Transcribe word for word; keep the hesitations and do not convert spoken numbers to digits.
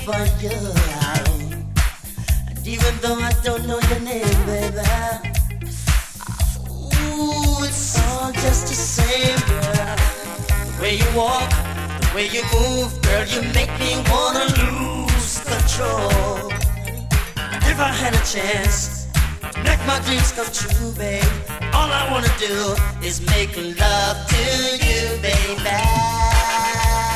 for you. And even though I don't know your name, baby, ooh, it's all just the same, girl. The way you walk, the way you move, girl, you make me wanna lose control. If I had a chance to make my dreams come true, babe, all I wanna do is make love to you, baby.